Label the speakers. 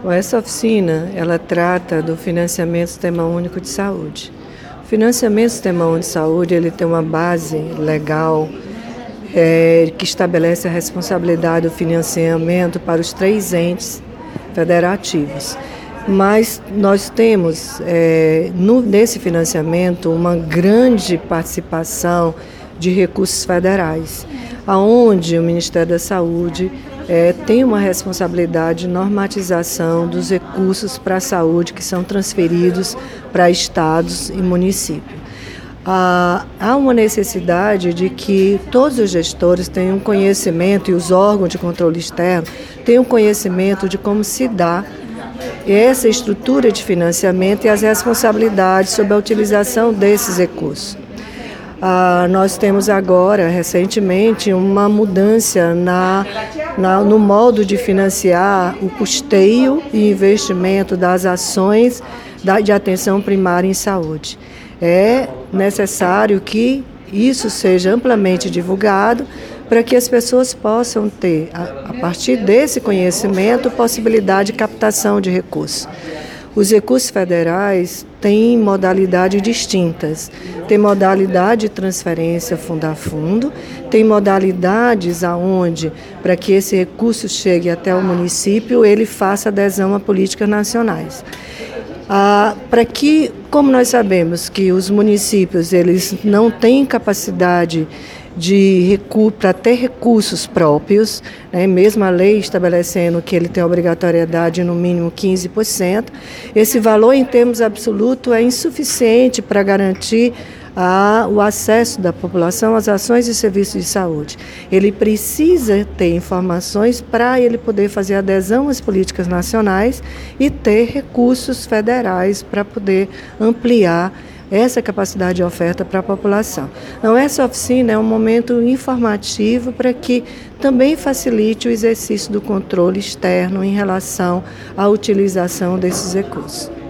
Speaker 1: Essa oficina, ela trata do financiamento do Sistema Único de Saúde. O financiamento do Sistema Único de Saúde, ele tem uma base legal que estabelece a responsabilidade do financiamento para os 3 entes federativos. Mas nós temos, nesse financiamento, uma grande participação de recursos federais, onde o Ministério da Saúde tem uma responsabilidade de normatização dos recursos para a saúde que são transferidos para estados e municípios. Há uma necessidade de que todos os gestores tenham conhecimento, e os órgãos de controle externo tenham conhecimento de como se dá essa estrutura de financiamento e as responsabilidades sobre a utilização desses recursos. Nós temos agora, recentemente, uma mudança no modo de financiar o custeio e investimento das ações de atenção primária em saúde. É necessário que isso seja amplamente divulgado para que as pessoas possam ter, a partir desse conhecimento, possibilidade de captação de recursos. Os recursos federais têm modalidades distintas. Tem modalidade de transferência fundo a fundo, tem modalidades aonde, para que esse recurso chegue até o município, ele faça adesão a políticas nacionais. Para que, como nós sabemos que os municípios eles não têm capacidade para ter recursos próprios, né? Mesmo a lei estabelecendo que ele tem obrigatoriedade no mínimo 15%, esse valor em termos absolutos é insuficiente para garantir o acesso da população às ações e serviços de saúde. Ele precisa ter informações para ele poder fazer adesão às políticas nacionais e ter recursos federais para poder ampliar essa capacidade de oferta para a população. Então, essa oficina é um momento informativo para que também facilite o exercício do controle externo em relação à utilização desses recursos.